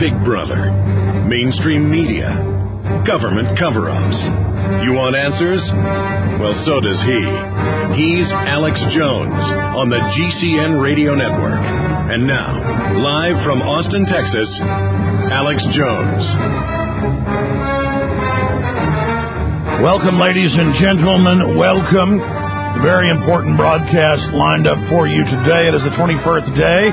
Big Brother, mainstream media, government cover-ups. You want answers? Well, so does he. He's Alex Jones on the GCN Radio Network. And now, live from Austin, Texas, Alex Jones. Welcome, ladies and gentlemen. Welcome. Very important broadcast lined up for you today. It is the 21st day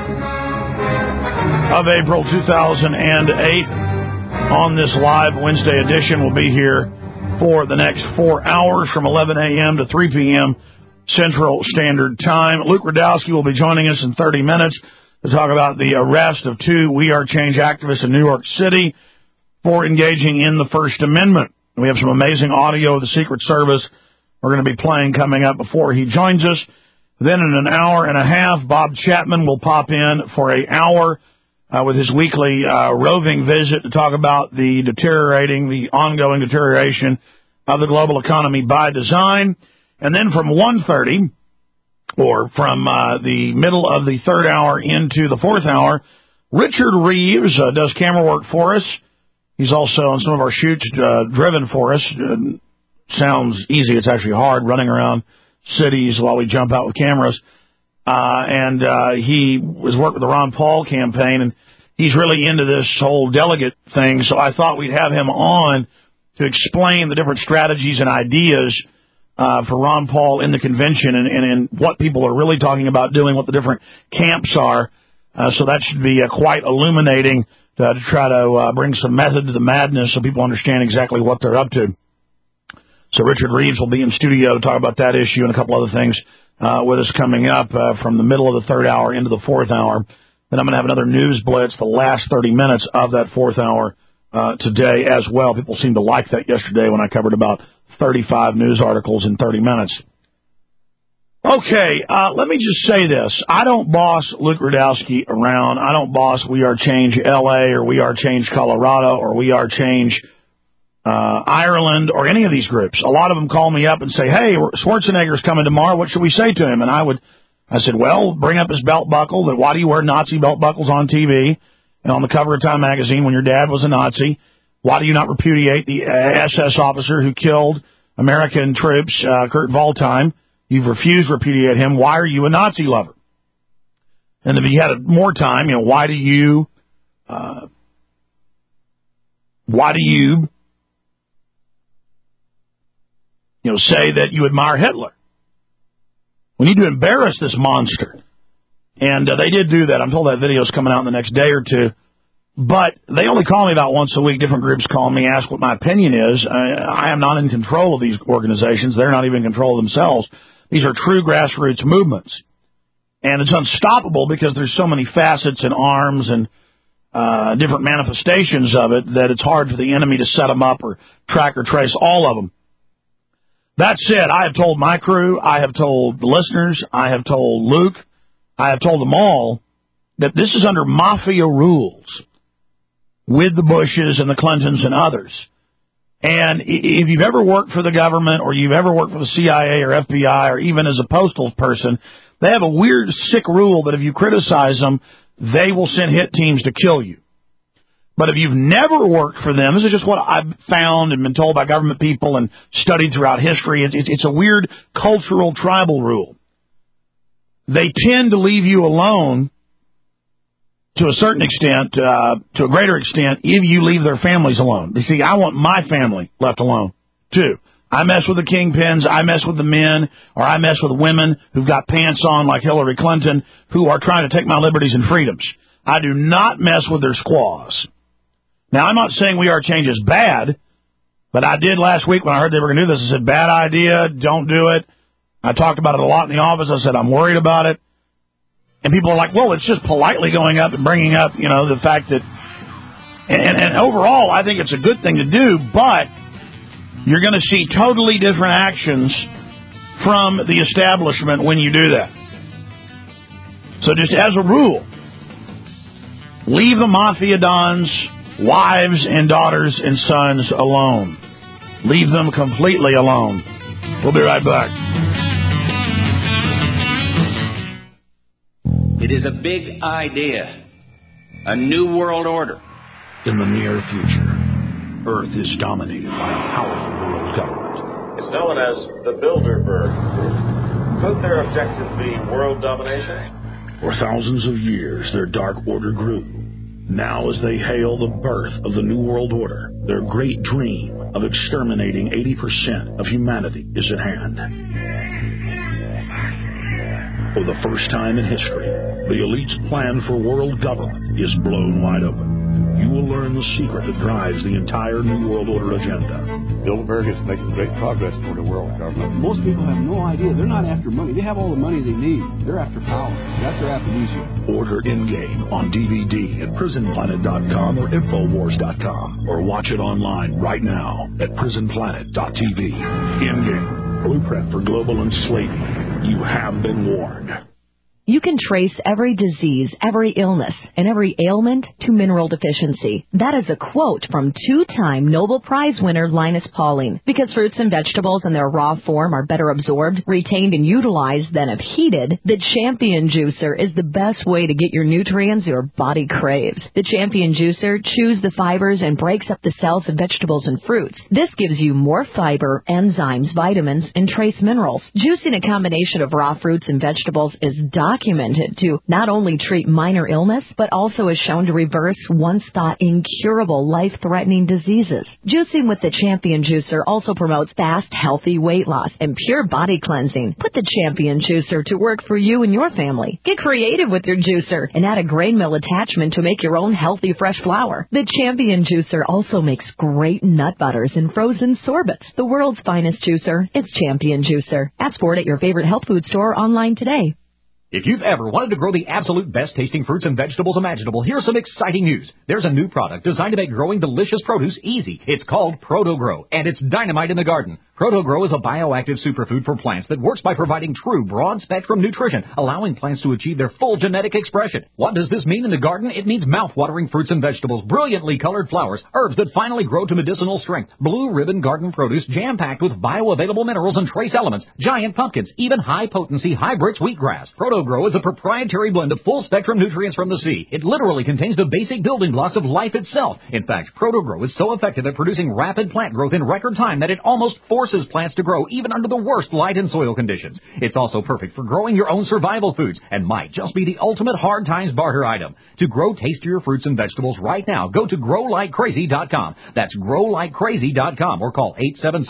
of April 2008. On this live Wednesday edition, we'll be here for the next 4 hours from 11 a.m. to 3 p.m. Central Standard Time. Luke Rudkowski will be joining us in 30 minutes to talk about the arrest of 2 We Are Change activists in New York City for engaging in the First Amendment. We have some amazing audio of the Secret Service we're going to be playing coming up before he joins us. Then in an hour and a half, Bob Chapman will pop in for an hour with his weekly roving visit to talk about the ongoing deterioration of the global economy by design. And then from 1:30, or from the middle of the third hour into the fourth hour, Richard Reeves does camera work for us. He's also on some of our shoots driven for us. Sounds easy. It's actually hard running around cities while we jump out with cameras. And he was working with the Ron Paul campaign, and he's really into this whole delegate thing. So I thought we'd have him on to explain the different strategies and ideas for Ron Paul in the convention and what people are really talking about doing, what the different camps are. So that should be quite illuminating to try to bring some method to the madness so people understand exactly what they're up to. So Richard Reeves will be in studio to talk about that issue and a couple other things with us coming up from the middle of the third hour into the fourth hour. Then I'm going to have another news blitz the last 30 minutes of that fourth hour today as well. People seemed to like that yesterday when I covered about 35 news articles in 30 minutes. Okay, let me just say this. I don't boss Luke Rudkowski around. I don't boss We Are Change LA or We Are Change Colorado or We Are Change Ireland or any of these groups. A lot of them call me up and say, hey, Schwarzenegger's coming tomorrow. What should we say to him? And I said, well, bring up his belt buckle. That why do you wear Nazi belt buckles on TV and on the cover of Time magazine when your dad was a Nazi? Why do you not repudiate the SS officer who killed American troops, Kurt Waldheim? You've refused to repudiate him. Why are you a Nazi lover? And if you had more time, why do you say that you admire Hitler? We need to embarrass this monster. And they did do that. I'm told that video's coming out in the next day or two. But they only call me about once a week. Different groups call me, ask what my opinion is. I am not in control of these organizations. They're not even in control of themselves. These are true grassroots movements. And it's unstoppable because there's so many facets and arms and different manifestations of it that it's hard for the enemy to set them up or track or trace all of them. That said, I have told my crew, I have told the listeners, I have told Luke, I have told them all that this is under mafia rules with the Bushes and the Clintons and others. And if you've ever worked for the government or you've ever worked for the CIA or FBI or even as a postal person, they have a weird, sick rule that if you criticize them, they will send hit teams to kill you. But if you've never worked for them, this is just what I've found and been told by government people and studied throughout history. It's a weird cultural tribal rule. They tend to leave you alone to a certain extent, to a greater extent, if you leave their families alone. You see, I want my family left alone, too. I mess with the kingpins, I mess with the men, or I mess with women who've got pants on like Hillary Clinton who are trying to take my liberties and freedoms. I do not mess with their squaws. Now, I'm not saying We Are Change is bad, but I did last week when I heard they were going to do this. I said, bad idea, don't do it. I talked about it a lot in the office. I said, I'm worried about it. And people are like, well, it's just politely going up and bringing up, the fact that, and overall, I think it's a good thing to do, but you're going to see totally different actions from the establishment when you do that. So just as a rule, leave the mafia dons, wives and daughters and sons alone. Leave them completely alone. We'll be right back. It is a big idea, a new world order, In the near future, Earth is dominated by a powerful world government. It's known as the Bilderberg Group. Could their objective be world domination? For thousands of years, their Dark Order grew. Now, as they hail the birth of the New World Order, their great dream of exterminating 80% of humanity is at hand. For the first time in history, the elite's plan for world government is blown wide open. You will learn the secret that drives the entire New World Order agenda. Bilderberg is making great progress toward a world government. Most people have no idea. They're not after money. They have all the money they need. They're after power. That's their amnesia. Order Endgame on DVD at PrisonPlanet.com or Infowars.com, or watch it online right now at PrisonPlanet.tv. Endgame, Blueprint for Global Enslaving. You have been warned. You can trace every disease, every illness, and every ailment to mineral deficiency. That is a quote from two-time Nobel Prize winner Linus Pauling. Because fruits and vegetables in their raw form are better absorbed, retained, and utilized than if heated, the Champion Juicer is the best way to get your nutrients your body craves. The Champion Juicer chews the fibers and breaks up the cells of vegetables and fruits. This gives you more fiber, enzymes, vitamins, and trace minerals. Juicing a combination of raw fruits and vegetables is documented to not only treat minor illness, but also is shown to reverse once thought incurable life-threatening diseases. Juicing with the Champion Juicer also promotes fast, healthy weight loss and pure body cleansing. Put the Champion Juicer to work for you and your family. Get creative with your juicer and add a grain mill attachment to make your own healthy, fresh flour. The Champion Juicer also makes great nut butters and frozen sorbets. The world's finest juicer, it's Champion Juicer. Ask for it at your favorite health food store online today. If you've ever wanted to grow the absolute best-tasting fruits and vegetables imaginable, here's some exciting news. There's a new product designed to make growing delicious produce easy. It's called ProtoGrow, and it's dynamite in the garden. ProtoGrow is a bioactive superfood for plants that works by providing true broad-spectrum nutrition, allowing plants to achieve their full genetic expression. What does this mean in the garden? It means mouth-watering fruits and vegetables, brilliantly colored flowers, herbs that finally grow to medicinal strength, blue ribbon garden produce jam-packed with bioavailable minerals and trace elements, giant pumpkins, even high-potency hybrid wheatgrass. ProtoGrow is a proprietary blend of full-spectrum nutrients from the sea. It literally contains the basic building blocks of life itself. In fact, ProtoGrow is so effective at producing rapid plant growth in record time that it almost forces plants to grow even under the worst light and soil conditions. It's also perfect for growing your own survival foods and might just be the ultimate hard times barter item. To grow tastier fruits and vegetables right now, go to growlikecrazy.com. That's growlikecrazy.com or call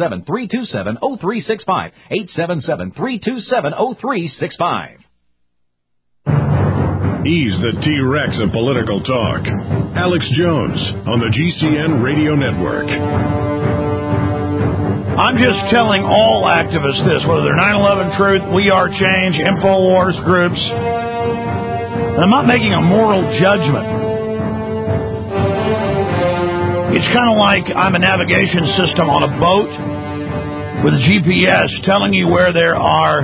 877-327-0365. 877-327-0365. He's the T-Rex of political talk. Alex Jones on the GCN Radio Network. I'm just telling all activists this, whether they're 9/11 Truth, We Are Change, Infowars groups. I'm not making a moral judgment. It's kind of like I'm a navigation system on a boat with GPS telling you where there are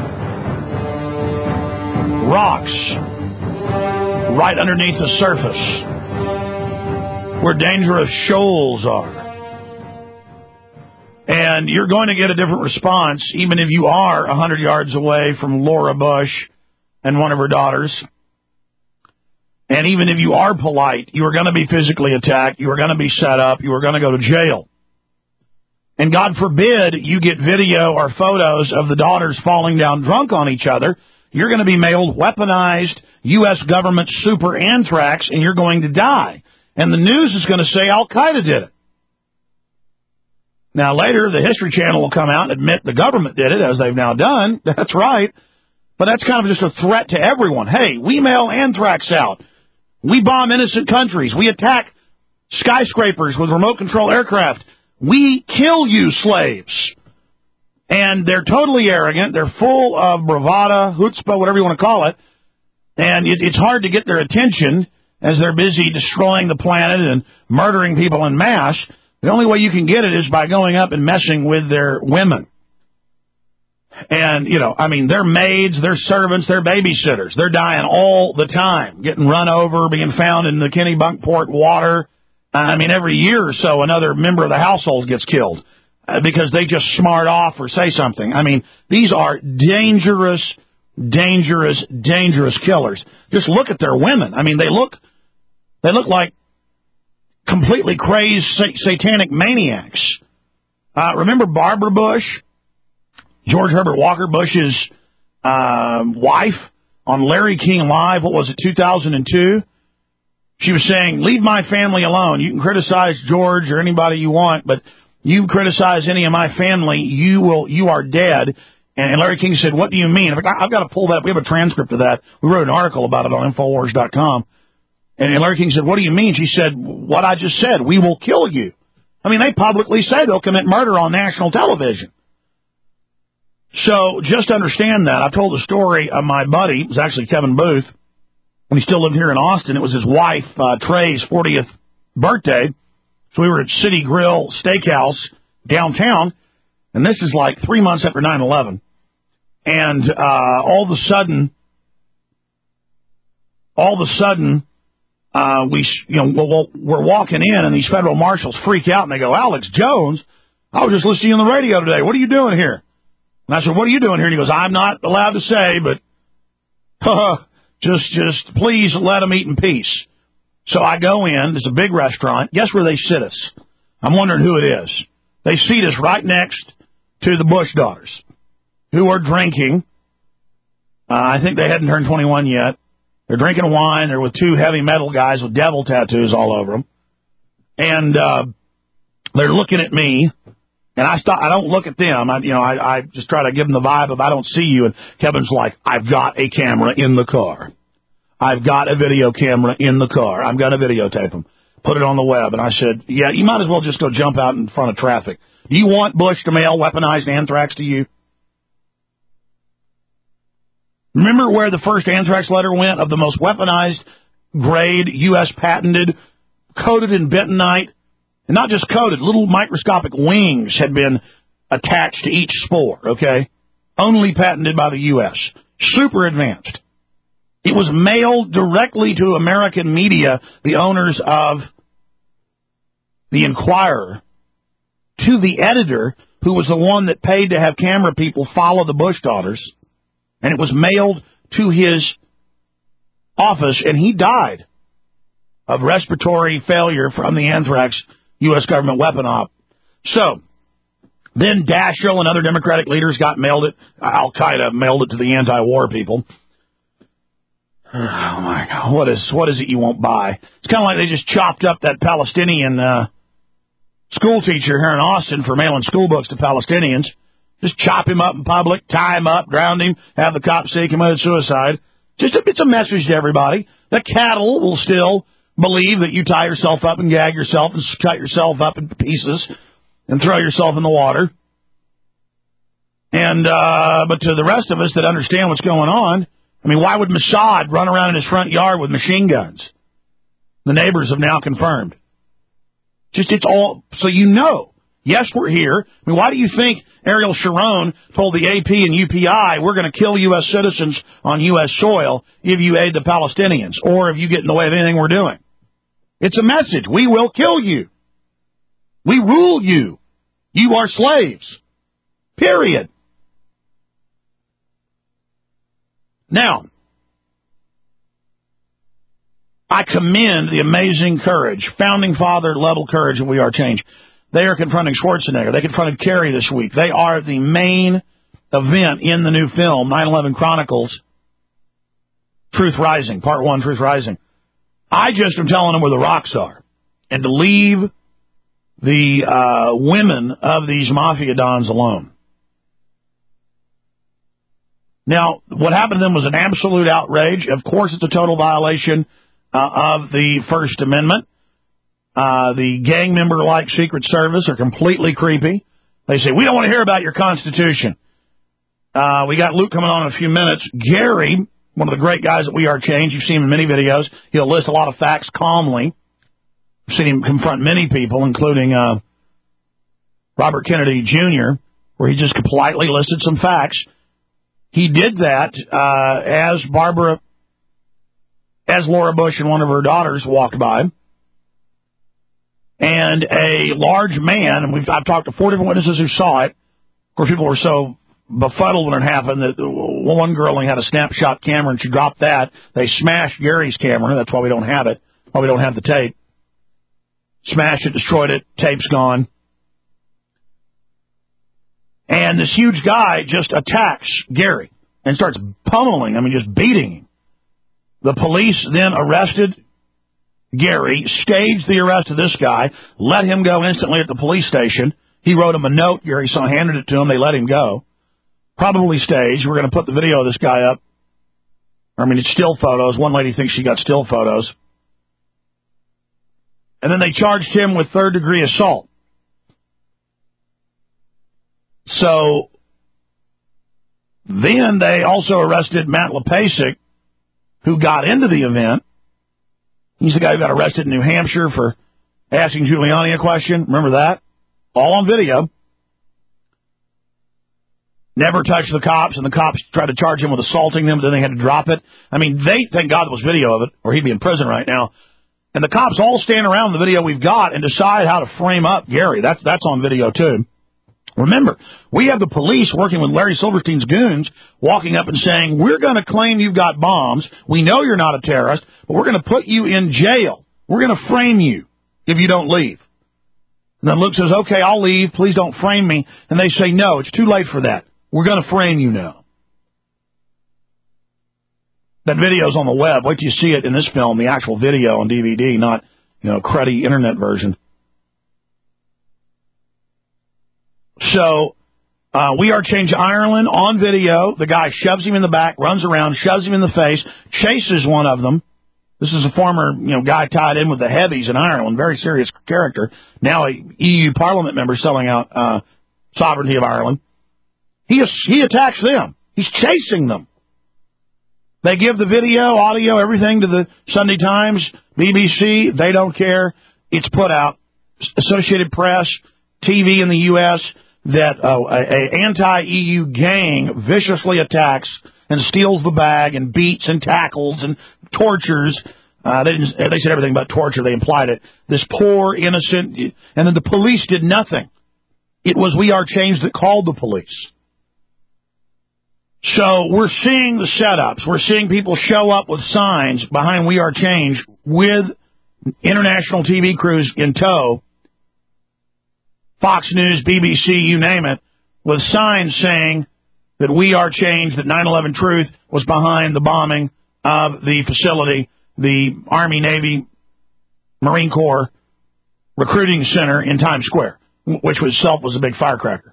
rocks right underneath the surface, where dangerous shoals are. And you're going to get a different response, even if you are 100 yards away from Laura Bush and one of her daughters. And even if you are polite, you are going to be physically attacked, you are going to be set up, you are going to go to jail. And God forbid you get video or photos of the daughters falling down drunk on each other. You're going to be mailed weaponized U.S. government super anthrax, and you're going to die. And the news is going to say Al-Qaeda did it. Now, later, the History Channel will come out and admit the government did it, as they've now done. That's right. But that's kind of just a threat to everyone. Hey, we mail anthrax out. We bomb innocent countries. We attack skyscrapers with remote control aircraft. We kill you, slaves. And they're totally arrogant. They're full of bravado, chutzpah, whatever you want to call it. And it's hard to get their attention as they're busy destroying the planet and murdering people en masse. The only way you can get it is by going up and messing with their women. And, their maids, their servants, their babysitters. They're dying all the time, getting run over, being found in the Kennebunkport water. Every year or so, another member of the household gets killed because they just smart off or say something. These are dangerous, dangerous, dangerous killers. Just look at their women. They look like completely crazed satanic maniacs. Remember Barbara Bush, George Herbert Walker Bush's wife, on Larry King Live, what was it, 2002? She was saying, leave my family alone. You can criticize George or anybody you want, but you criticize any of my family, you are dead. And Larry King said, what do you mean? I've got to pull that. We have a transcript of that. We wrote an article about it on Infowars.com. And Larry King said, what do you mean? She said, what I just said, we will kill you. I mean, they publicly say they'll commit murder on national television. So just understand that. I told the story of my buddy. It was actually Kevin Booth. When he still lived here in Austin. It was his wife, Trey's 40th birthday. So we were at City Grill Steakhouse downtown. And this is like 3 months after 9/11. And all of a sudden, we're walking in, and these federal marshals freak out, and they go, Alex Jones, I was just listening on the radio today. What are you doing here? And I said, what are you doing here? And he goes, I'm not allowed to say, but just please let them eat in peace. So I go in. It's a big restaurant. Guess where they sit us? I'm wondering who it is. They seat us right next to the Bush daughters, who are drinking. I think they hadn't turned 21 yet. They're drinking wine. They're with two heavy metal guys with devil tattoos all over them. And they're looking at me. And I don't look at them. I just try to give them the vibe of I don't see you. And Kevin's like, I've got a camera in the car. I've got a video camera in the car. I'm going to videotape them. Put it on the web. And I said, yeah, you might as well just go jump out in front of traffic. Do you want Bush to mail weaponized anthrax to you? Remember where the first anthrax letter went of the most weaponized grade, U.S. patented, coated in bentonite? And not just coated, little microscopic wings had been attached to each spore, okay? Only patented by the U.S. Super advanced. It was mailed directly to American media, the owners of the Inquirer, to the editor, who was the one that paid to have camera people follow the Bush daughters. And it was mailed to his office, and he died of respiratory failure from the anthrax U.S. government weapon op. So, then Daschle and other Democratic leaders mailed it. Al-Qaeda mailed it to the anti-war people. Oh, my God. What is it you won't buy? It's kind of like they just chopped up that Palestinian school teacher here in Austin for mailing school books to Palestinians. Just chop him up in public, tie him up, drown him, have the cops say he committed suicide. It's a message to everybody. The cattle will still believe that you tie yourself up and gag yourself and cut yourself up in pieces and throw yourself in the water. And but to the rest of us that understand what's going on, I mean, why would Mossad run around in his front yard with machine guns? The neighbors have now confirmed. It's all so you know. Yes, we're here. I mean, why do you think Ariel Sharon told the AP and UPI, we're going to kill U.S. citizens on U.S. soil if you aid the Palestinians or if you get in the way of anything we're doing? It's a message. We will kill you. We rule you. You are slaves. Period. Now, I commend the amazing courage, founding father level courage of We Are Change. They are confronting Schwarzenegger. They confronted Kerry this week. They are the main event in the new film, 9/11 Chronicles, Truth Rising, Part 1, Truth Rising. I just am telling them where the rocks are. And to leave the women of these mafia dons alone. Now, what happened to them was an absolute outrage. Of course, it's a total violation of the First Amendment. The gang member-like Secret Service are completely creepy. They say, we don't want to hear about your Constitution. We got Luke coming on in a few minutes. Gary, one of the great guys at We Are Change, you've seen him in many videos. He'll list a lot of facts calmly. I've seen him confront many people, including Robert Kennedy Jr., where he just politely listed some facts. He did that as Laura Bush and one of her daughters walked by. And a large man, and I've talked to 4 different witnesses who saw it. Of course, people were so befuddled when it happened that one girl only had a snapshot camera and she dropped that. They smashed Gary's camera. That's why we don't have it. Why we don't have the tape. Smashed it, destroyed it, tape's gone. And this huge guy just attacks Gary and starts pummeling, just beating him. The police then arrested Gary, staged the arrest of this guy, let him go instantly at the police station. He wrote him a note. Gary handed it to him. They let him go. Probably staged. We're going to put the video of this guy up. It's still photos. One lady thinks she got still photos. And then they charged him with third-degree assault. So then they also arrested Matt Lepasic, who got into the event. He's the guy who got arrested in New Hampshire for asking Giuliani a question. Remember that? All on video. Never touched the cops, and the cops tried to charge him with assaulting them, but then they had to drop it. Thank God there was video of it, or he'd be in prison right now. And the cops all stand around the video we've got and decide how to frame up Gary. That's on video, too. Remember, we have the police working with Larry Silverstein's goons walking up and saying, we're going to claim you've got bombs. We know you're not a terrorist, but we're going to put you in jail. We're going to frame you if you don't leave. And then Luke says, okay, I'll leave. Please don't frame me. And they say, no, it's too late for that. We're going to frame you now. That video's on the web. Wait till you see it in this film, the actual video on DVD, not, cruddy internet version. So, We Are Change Ireland on video. The guy shoves him in the back, runs around, shoves him in the face, chases one of them. This is a former, guy tied in with the heavies in Ireland, very serious character. Now a EU Parliament member selling out sovereignty of Ireland. He attacks them. He's chasing them. They give the video, audio, everything to the Sunday Times, BBC. They don't care. It's put out. Associated Press, TV in the U.S., that an anti-EU gang viciously attacks and steals the bag and beats and tackles and tortures. They said everything but torture. They implied it. This poor, innocent, and then the police did nothing. It was We Are Change that called the police. So we're seeing the setups. We're seeing people show up with signs behind We Are Change with international TV crews in tow. Fox News, BBC, you name it, with signs saying that We Are Change, that 9/11 Truth was behind the bombing of the facility, the Army, Navy, Marine Corps recruiting center in Times Square, which itself was a big firecracker.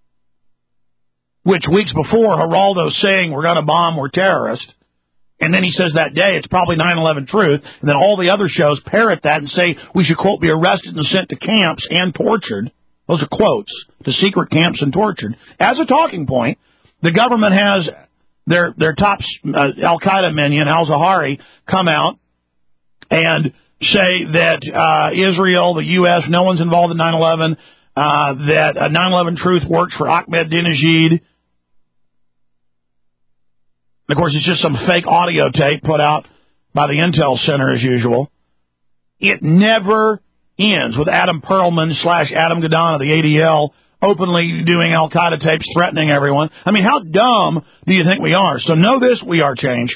Which weeks before, Geraldo's saying we're going to bomb, we're terrorists. And then he says that day it's probably 9/11 Truth. And then all the other shows parrot that and say we should, quote, be arrested and sent to camps and tortured. Those are quotes, to secret camps and tortured. As a talking point, the government has their top al-Qaeda minion, al-Zawahiri, come out and say that Israel, the U.S., no one's involved in 9/11, that 9/11 Truth works for Ahmadinejad. Of course, it's just some fake audio tape put out by the Intel Center as usual. It never ends with Adam Perlman / Adam Gadana, the ADL, openly doing al-Qaeda tapes threatening everyone. How dumb do you think we are? So know this, We Are Change.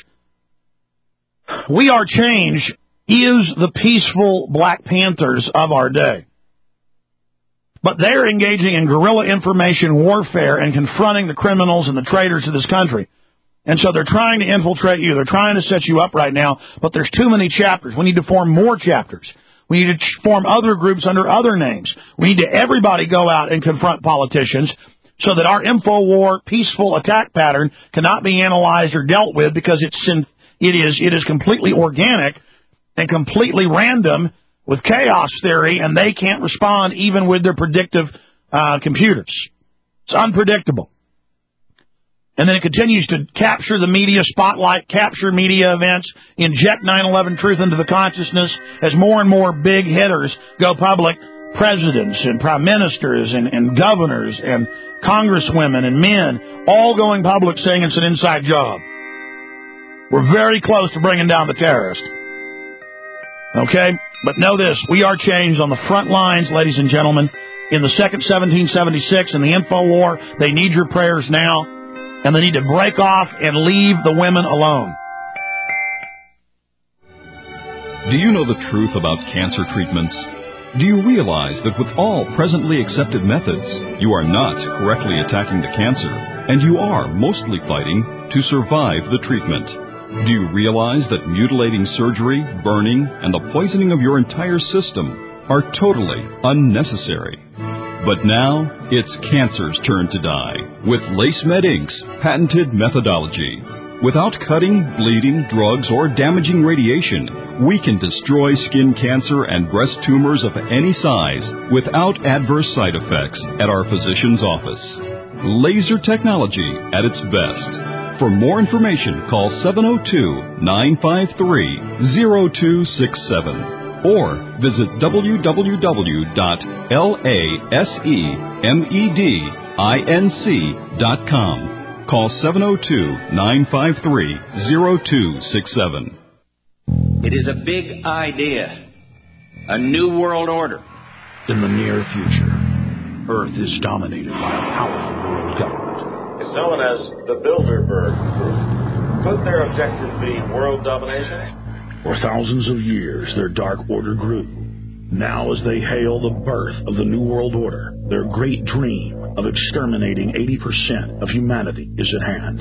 We Are Change is the peaceful Black Panthers of our day. But they're engaging in guerrilla information warfare and confronting the criminals and the traitors of this country. And so they're trying to infiltrate you. They're trying to set you up right now, but there's too many chapters. We need to form more chapters. We need to form other groups under other names. We need to everybody go out and confront politicians so that our InfoWar peaceful attack pattern cannot be analyzed or dealt with because it is completely organic and completely random with chaos theory, and they can't respond even with their predictive computers. It's unpredictable. And then it continues to capture the media spotlight, capture media events, inject 9/11 Truth into the consciousness as more and more big hitters go public. Presidents and prime ministers and governors and congresswomen and men all going public saying it's an inside job. We're very close to bringing down the terrorist. Okay? But know this, We Are Changed on the front lines, ladies and gentlemen. In the second 1776 in the InfoWar, they need your prayers now. And they need to break off and leave the women alone. Do you know the truth about cancer treatments? Do you realize that with all presently accepted methods, you are not correctly attacking the cancer, and you are mostly fighting to survive the treatment? Do you realize that mutilating surgery, burning, and the poisoning of your entire system are totally unnecessary? But now, it's cancer's turn to die with LaceMed Inc.'s patented methodology. Without cutting, bleeding, drugs, or damaging radiation, we can destroy skin cancer and breast tumors of any size without adverse side effects at our physician's office. Laser technology at its best. For more information, call 702-953-0267 or visit www.lasemedinc.com. Call 702-953-0267. It is a big idea. A new world order. In the near future, Earth is dominated by a powerful world government. It's known as the Bilderberg Group. Could their objective be world domination? For thousands of years, their dark order grew. Now, as they hail the birth of the New World Order, their great dream of exterminating 80% of humanity is at hand.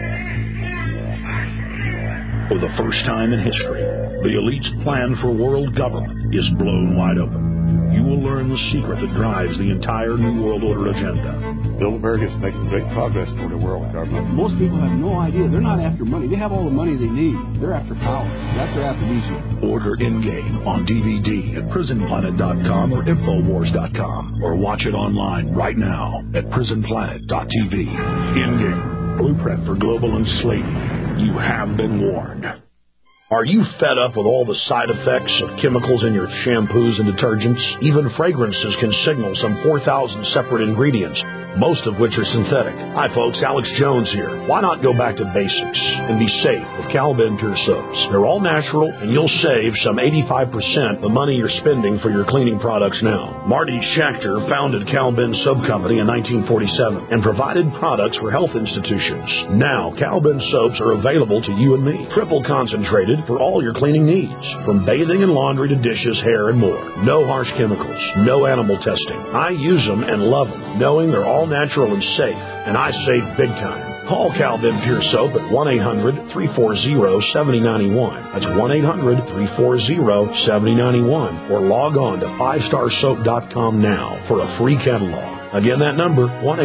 For the first time in history, the elite's plan for world government is blown wide open. You will learn the secret that drives the entire New World Order agenda. Bilderberg is making great progress toward a world government. Most people have no idea. They're not after money. They have all the money they need. They're after power. That's their aphrodisiac. Order In-Game on DVD at PrisonPlanet.com or Infowars.com, or watch it online right now at PrisonPlanet.tv. In-Game, blueprint for global enslavement. You have been warned. Are you fed up with all the side effects of chemicals in your shampoos and detergents? Even fragrances can signal some 4,000 separate ingredients, most of which are synthetic. Hi folks, Alex Jones here. Why not go back to basics and be safe with Cal-Ben Pure Soaps? They're all natural, and you'll save some 85% the money you're spending for your cleaning products now. Marty Schachter founded Cal-Ben Soap Company in 1947 and provided products for health institutions. Now, Cal-Ben soaps are available to you and me, triple concentrated for all your cleaning needs, from bathing and laundry to dishes, hair, and more. No harsh chemicals, no animal testing. I use them and love them, knowing they're all natural and safe, and I save big time. Call Cal-Ben Pure Soap at 1-800-340-7091. That's 1-800-340-7091. Or log on to 5starsoap.com now for a free catalog. Again, that number,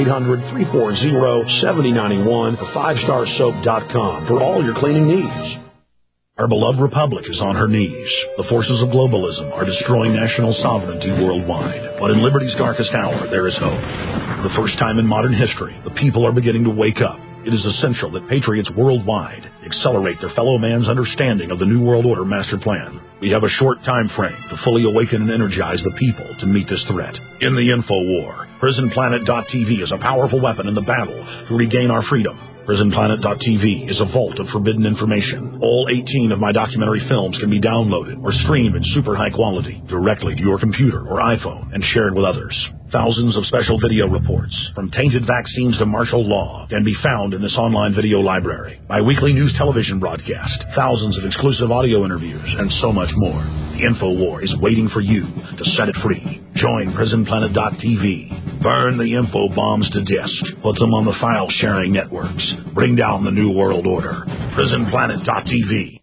1-800-340-7091 or 5starsoap.com for all your cleaning needs. Our beloved republic is on her knees. The forces of globalism are destroying national sovereignty worldwide. But in liberty's darkest hour, there is hope. For the first time in modern history, the people are beginning to wake up. It is essential that patriots worldwide accelerate their fellow man's understanding of the New World Order master plan. We have a short time frame to fully awaken and energize the people to meet this threat. In the info war, PrisonPlanet.tv is a powerful weapon in the battle to regain our freedom. PrisonPlanet.tv is a vault of forbidden information. All 18 of my documentary films can be downloaded or streamed in super high quality directly to your computer or iPhone and shared with others. Thousands of special video reports, from tainted vaccines to martial law, can be found in this online video library. My weekly news television broadcast, thousands of exclusive audio interviews, and so much more. The InfoWar is waiting for you to set it free. Join PrisonPlanet.tv. Burn the info bombs to disk. Put them on the file-sharing networks. Bring down the New World Order. PrisonPlanet.tv.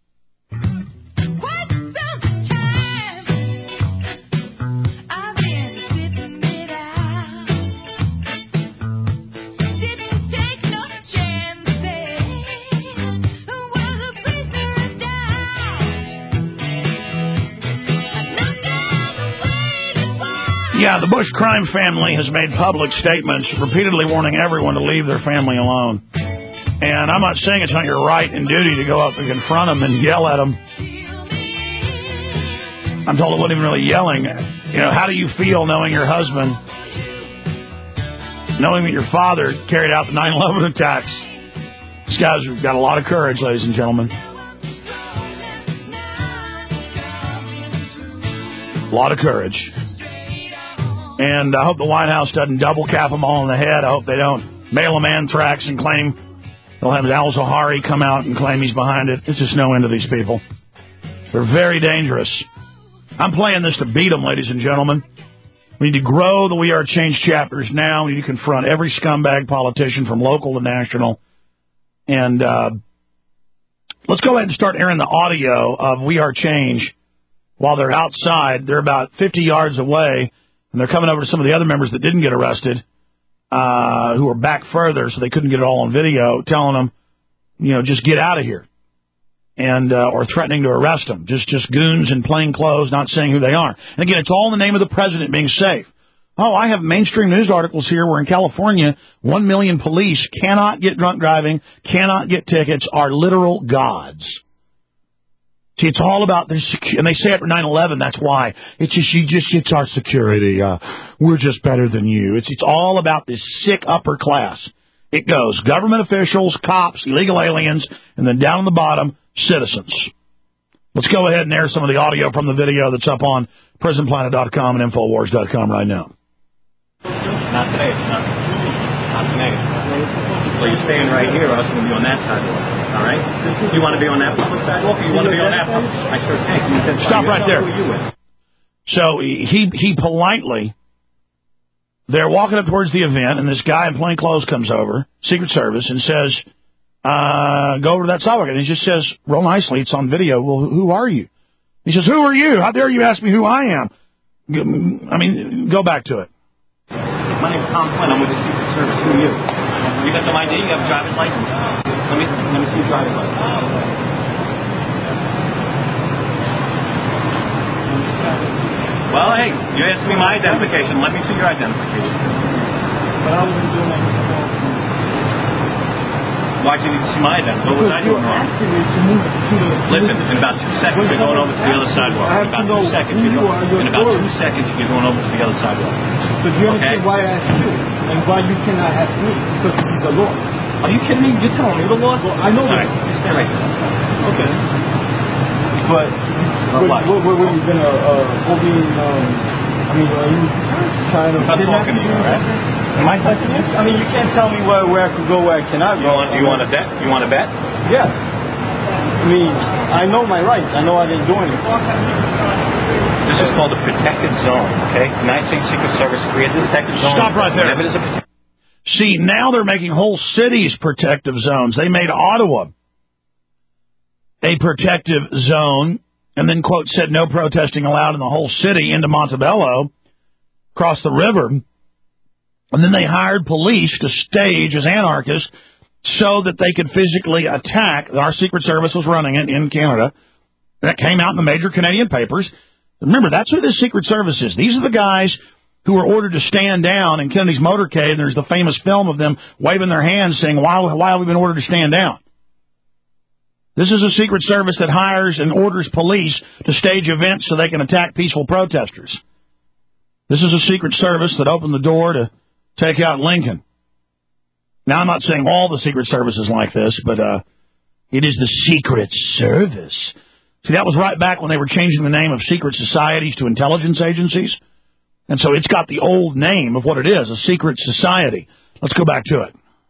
Yeah, the Bush crime family has made public statements repeatedly warning everyone to leave their family alone. And I'm not saying it's not your right and duty to go up and confront them and yell at them. I'm told it wasn't even really yelling. You know, how do you feel knowing your husband, knowing that your father carried out the 9/11 attacks? These guys have got a lot of courage, ladies and gentlemen. A lot of courage. And I hope the White House doesn't double cap them all in the head. I hope they don't mail them anthrax and claim they'll have Al-Zawahiri come out and claim he's behind it. There's just no end to these people. They're very dangerous. I'm playing this to beat them, ladies and gentlemen. We need to grow the We Are Change chapters now. We need to confront every scumbag politician from local to national. And let's go ahead and start airing the audio of We Are Change while they're outside. They're about 50 yards away, and they're coming over to some of the other members that didn't get arrested, who are back further, so they couldn't get it all on video, telling them, just get out of here. And or threatening to arrest them. Just goons in plain clothes, not saying who they are. And again, it's all in the name of the president being safe. Oh, I have mainstream news articles here where in California, 1 million police cannot get drunk driving, cannot get tickets, are literal gods. See, it's all about their security. And they say it for 9/11, that's why. It's our security. We're just better than you. It's all about this sick upper class. It goes government officials, cops, illegal aliens, and then down on the bottom, citizens. Let's go ahead and air some of the audio from the video that's up on prisonplanet.com and Infowars.com right now. Not today. Not today. So you're staying right here, or else you're going to be on that sidewalk. All right? You want to be on that public sidewalk, or you want to be on that public? I sure can. Stop right there. So he politely, they're walking up towards the event, and this guy in plain clothes comes over, Secret Service, and says, go over to that sidewalk. And he just says, real nicely, it's on video, well, who are you? He says, who are you? How dare you ask me who I am? I mean, go back to it. My name's Tom Flynn. I'm with the Secret Service. Who are you? You got some ID? You have a driver's license? Let me see your driver's license. Well, hey, you're asking me my identification. Let me see your identification. But I wasn't doing anything wrong. Why'd you need to see my identity? What was I doing wrong? Listen, in about 2 seconds, you're going over to the other sidewalk. In about 2 seconds, you're going over to the other sidewalk. But you understand why I asked you, and why you cannot ask me, because it's the law. Are you kidding me? You're telling me the law? Well, I know that. All right, you stay right there. Okay. But what were you going to, are you trying to... I'm talking to you, all right? Am I touching you? I mean, you can't tell me where I could go, where I cannot go. You want to bet? You want to bet? Yes. I mean, I know my rights. I know I didn't do anything. This is called a protected zone, okay? United States Secret Service creates a protected zone. Stop right there. See, now they're making whole cities protective zones. They made Ottawa a protective zone and then, quote, said no protesting allowed in the whole city into Montebello, across the river. And then they hired police to stage as anarchists so that they could physically attack. Our Secret Service was running it in Canada. That came out in the major Canadian papers. Remember, that's who the Secret Service is. These are the guys who were ordered to stand down in Kennedy's motorcade. And there's the famous film of them waving their hands saying, why have we been ordered to stand down? This is a Secret Service that hires and orders police to stage events so they can attack peaceful protesters. This is a Secret Service that opened the door to take out Lincoln. Now, I'm not saying all the Secret Service is like this, but it is the Secret Service. See, that was right back when they were changing the name of secret societies to intelligence agencies. And so it's got the old name of what it is, a secret society. Let's go back to it.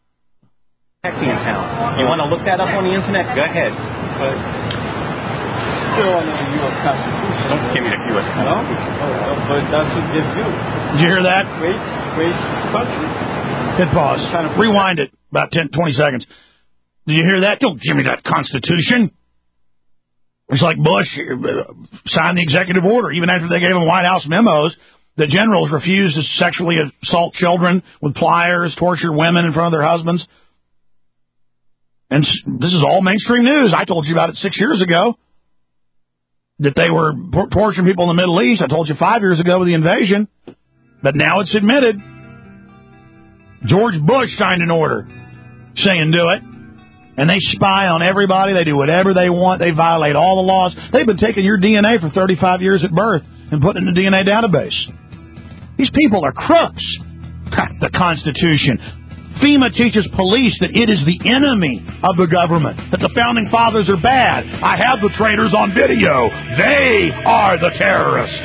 You want to look that up on the internet? Go ahead. But still under the U.S. Constitution. Don't give me the U.S. Constitution. No? But that's what gives you. Did you hear that? Great country. Hit pause. Rewind it about 10, 20 seconds. Did you hear that? Don't give me that Constitution. It's like Bush signed the executive order, even after they gave him White House memos. The generals refused to sexually assault children with pliers, torture women in front of their husbands. And this is all mainstream news. I told you about it 6 years ago, that they were torturing people in the Middle East. I told you 5 years ago with the invasion. But now it's admitted. George Bush signed an order saying do it. And they spy on everybody. They do whatever they want. They violate all the laws. They've been taking your DNA for 35 years at birth and putting it in the DNA database. These people are crooks. The Constitution. FEMA teaches police that it is the enemy of the government, that the Founding Fathers are bad. I have the traitors on video. They are the terrorists.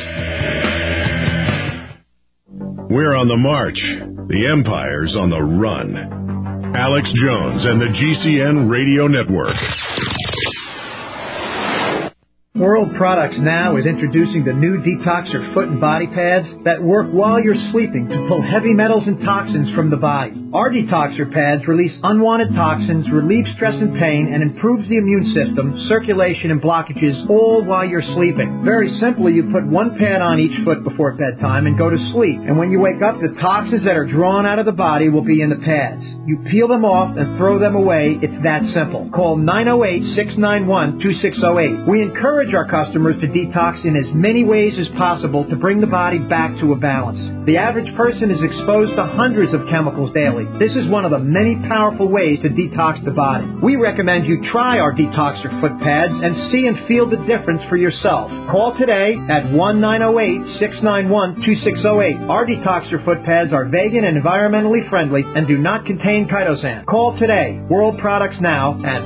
We're on the march. The empire's on the run. Alex Jones and the GCN Radio Network. World Products Now is introducing the new Detoxer foot and body pads that work while you're sleeping to pull heavy metals and toxins from the body. Our Detoxer pads release unwanted toxins, relieve stress and pain, and improves the immune system, circulation, and blockages all while you're sleeping. Very simply, you put one pad on each foot before bedtime and go to sleep. And when you wake up, the toxins that are drawn out of the body will be in the pads. You peel them off and throw them away. It's that simple. Call 908-691-2608. We encourage our customers to detox in as many ways as possible to bring the body back to a balance. The average person is exposed to hundreds of chemicals daily. This is one of the many powerful ways to detox the body. We recommend you try our Detoxer foot pads and see and feel the difference for yourself. Call today at 1-908-691-2608. Our Detoxer foot pads are vegan and environmentally friendly and do not contain chitosan. Call today. World Products Now at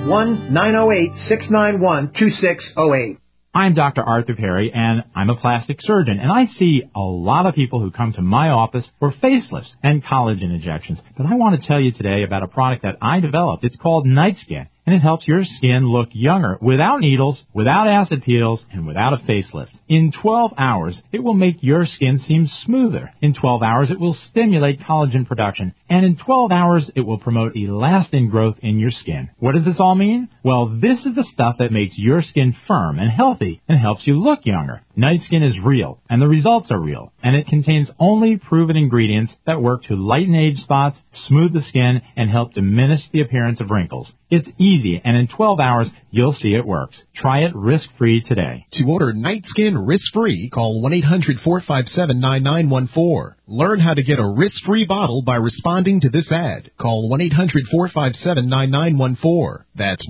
1-908-691-2608. I'm Dr. Arthur Perry, and I'm a plastic surgeon, and I see a lot of people who come to my office for facelifts and collagen injections. But I want to tell you today about a product that I developed. It's called Night Skin, and it helps your skin look younger without needles, without acid peels, and without a facelift. In 12 hours, it will make your skin seem smoother. In 12 hours, it will stimulate collagen production. And in 12 hours, it will promote elastin growth in your skin. What does this all mean? Well, this is the stuff that makes your skin firm and healthy and helps you look younger. Night Skin is real, and the results are real. And it contains only proven ingredients that work to lighten age spots, smooth the skin, and help diminish the appearance of wrinkles. It's easy, and in 12 hours, you'll see it works. Try it risk-free today. To order Night Skin risk-free, call 1-800-457-9914. Learn how to get a risk-free bottle by responding to this ad. Call 1-800-457-9914. That's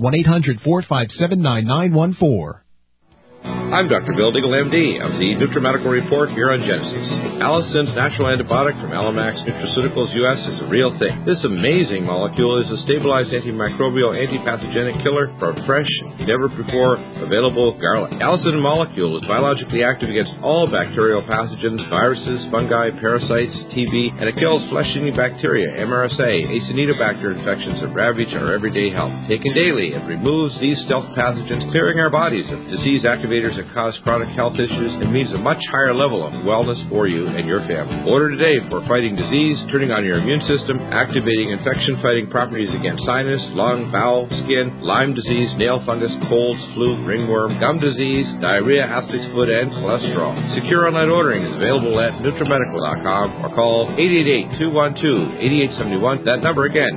1-800-457-9914. I'm Dr. Bill Diggle, MD, of the NutriMedical Report here on Genesis. Allison's natural antibiotic from Alamax Nutraceuticals US is a real thing. This amazing molecule is a stabilized antimicrobial, antipathogenic killer for fresh, never-before available garlic. Allison molecule is biologically active against all bacterial pathogens, viruses, fungi, parasites, TB, and it kills flesh-eating bacteria, MRSA, Acinetobacter infections that ravage our everyday health. Taken daily, it removes these stealth pathogens, clearing our bodies of disease activators that cause chronic health issues and means a much higher level of wellness for you and your family. Order today for fighting disease, turning on your immune system, activating infection-fighting properties against sinus, lung, bowel, skin, Lyme disease, nail fungus, colds, flu, ringworm, gum disease, diarrhea, athlete's foot, and cholesterol. Secure online ordering is available at NutriMedical.com or call 888-212-8871. That number again,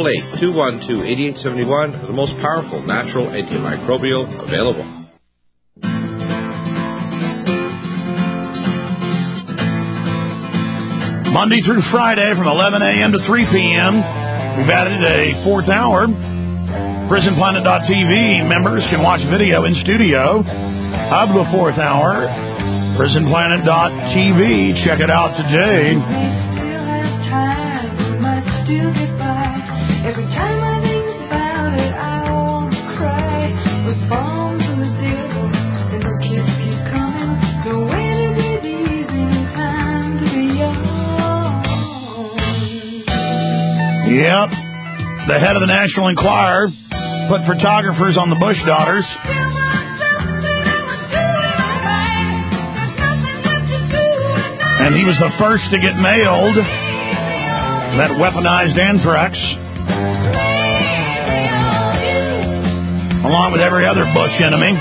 888-212-8871, the most powerful natural antimicrobial available. Monday through Friday from 11 a.m. to 3 p.m. We've added a fourth hour. PrisonPlanet.tv members can watch video in studio of the fourth hour. PrisonPlanet.tv. Check it out today. Every time I think about it, I want to cry. With bombs in the deal, and the kids keep coming. The way to breathe easy, time to be young. Yep. The head of the National Enquirer put photographers on the Bush daughters. And he was the first to get mailed that weaponized anthrax, along with every other Bush enemy.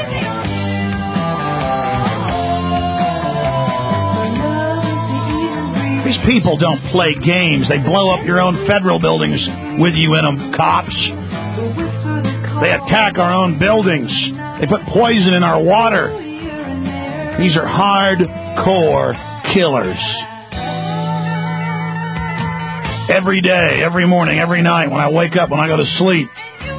These people don't play games. They blow up your own federal buildings with you in them, cops. They attack our own buildings. They put poison in our water. These are hardcore killers. Every day, every morning, every night, when I wake up, when I go to sleep,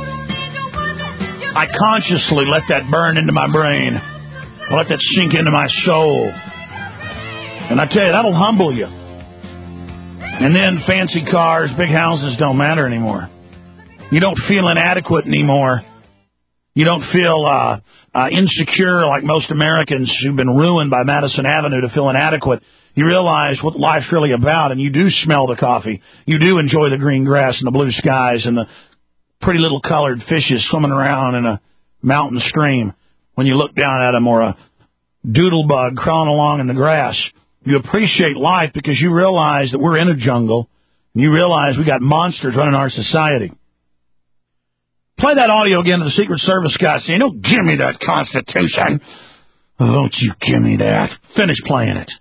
I consciously let that burn into my brain. I let that sink into my soul. And I tell you, that'll humble you. And then fancy cars, big houses don't matter anymore. You don't feel inadequate anymore. You don't feel insecure like most Americans who've been ruined by Madison Avenue to feel inadequate. You realize what life's really about, and you do smell the coffee. You do enjoy the green grass and the blue skies and the pretty little colored fishes swimming around in a mountain stream. when you look down at them, or a doodlebug crawling along in the grass. You appreciate life because you realize that we're in a jungle, and you realize we got monsters running our society. Play that audio again to the Secret Service guy saying, "Don't give me that Constitution. Don't you give me that." Finish playing it.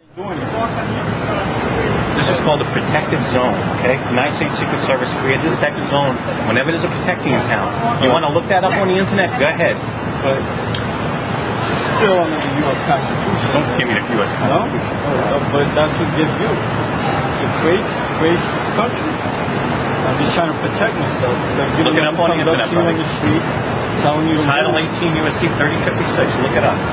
This is called a protected zone, okay? The United States Secret Service created a protected zone whenever there's a protecting in town. You want to look that up on the internet? Go ahead. But still under the U.S. Constitution. Don't give me the U.S. Constitution. No? But that's what gives you. It's a great country. I'm just trying to protect myself. Look it up on the internet, brother. On the street, telling you Title 18 U.S.C. 3056. Look it up.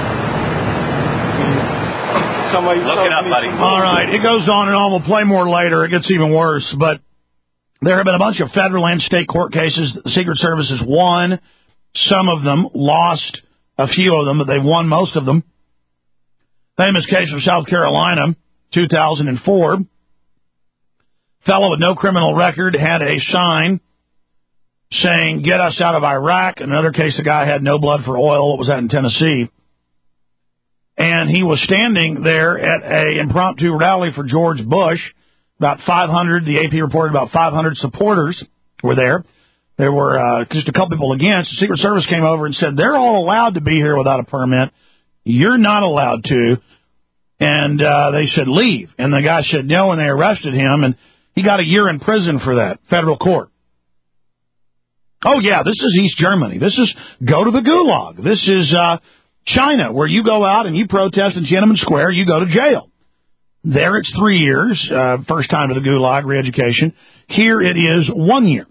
Somebody look it up, buddy. All right, it goes on and on. We'll play more later. It gets even worse. But there have been a bunch of federal and state court cases that the Secret Service has won. Some of them lost a few of them, but they've won most of them. Famous case of South Carolina, 2004. Fellow with no criminal record had a sign saying, "Get us out of Iraq." Another case, the guy had no blood for oil. What was that in Tennessee? And he was standing there at a impromptu rally for George Bush. About 500, the AP reported about 500 supporters were there. There were just a couple people against. The Secret Service came over and said, "They're all allowed to be here without a permit. You're not allowed to." And they said, "Leave." And the guy said no, and they arrested him, and he got a year in prison for that, federal court. Oh, yeah, this is East Germany. This is go to the Gulag. This is China, where you go out and you protest in Tiananmen Square, you go to jail. There it's 3 years, first time to the Gulag, re-education. Here it is 1 year.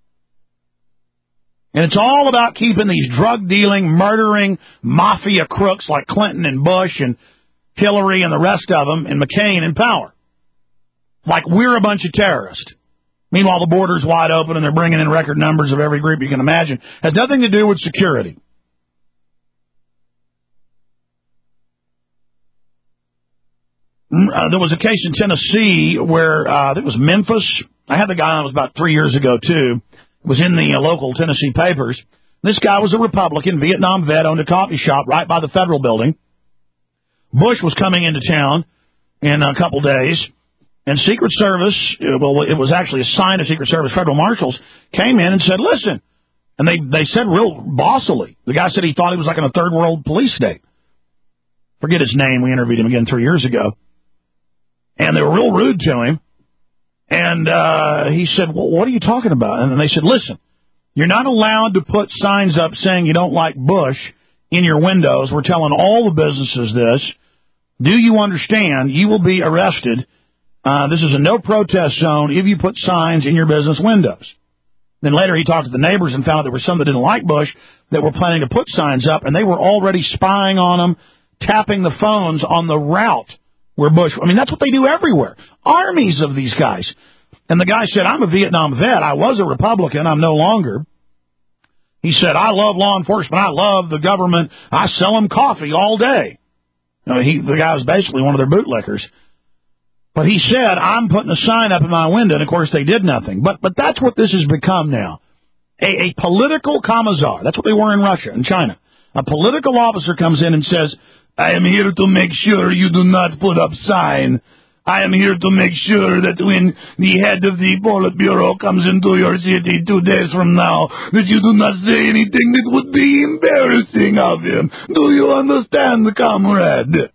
And it's all about keeping these drug-dealing, murdering mafia crooks like Clinton and Bush and Hillary and the rest of them and McCain in power. Like we're a bunch of terrorists. Meanwhile, the border's wide open and they're bringing in record numbers of every group you can imagine. Has nothing to do with security. There was a case in Tennessee where I think it was Memphis. I had the guy on, it was about 3 years ago, too. It was in the local Tennessee papers. This guy was a Republican, Vietnam vet, owned a coffee shop right by the federal building. Bush was coming into town in a couple days, and Secret Service, well, it was actually a sign of Secret Service, federal marshals, came in and said, "Listen." And they said real bossily. The guy said he thought he was like in a third world police state. Forget his name. We interviewed him again 3 years ago. And they were real rude to him. And he said, "Well, what are you talking about?" And they said, "Listen, you're not allowed to put signs up saying you don't like Bush in your windows. We're telling all the businesses this. Do you understand? You will be arrested. This is a no-protest zone if you put signs in your business windows." Then later he talked to the neighbors and found there were some that didn't like Bush that were planning to put signs up, and they were already spying on them, tapping the phones on the route where Bush... I mean, that's what they do everywhere. Armies of these guys. And the guy said, "I'm a Vietnam vet. I was a Republican. I'm no longer." He said, "I love law enforcement. I love the government. I sell them coffee all day." You know, the guy was basically one of their bootlickers. But he said, "I'm putting a sign up in my window," and of course they did nothing. But that's what this has become now. A political commissar. That's what they were in Russia and China. A political officer comes in and says, "I am here to make sure you do not put up sign. I am here to make sure that when the head of the Politburo comes into your city 2 days from now, that you do not say anything that would be embarrassing of him. Do you understand, comrade?"